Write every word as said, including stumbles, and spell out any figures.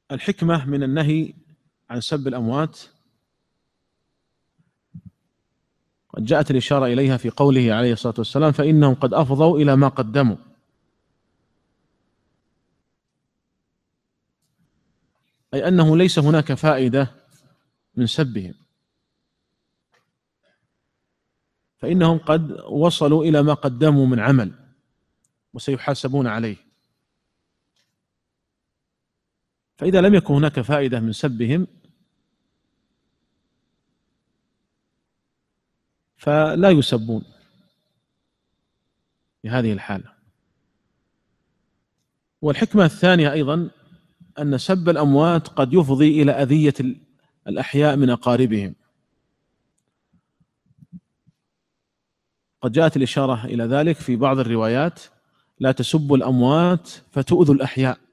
الحكمة من النهي عن سب الأموات قد جاءت الإشارة إليها في قوله عليه الصلاة والسلام: فإنهم قد أفضوا إلى ما قدموا. أي أنه ليس هناك فائدة من سبهم، فإنهم قد وصلوا إلى ما قدموا من عمل وسيحاسبون عليه. فإذا لم يكن هناك فائدة من سبهم فلا يسبون في هذه الحالة. والحكمة الثانية أيضا أن سب الأموات قد يفضي إلى أذية الأحياء من أقاربهم. قد جاءت الإشارة إلى ذلك في بعض الروايات: لا تسبوا الأموات فتؤذوا الأحياء.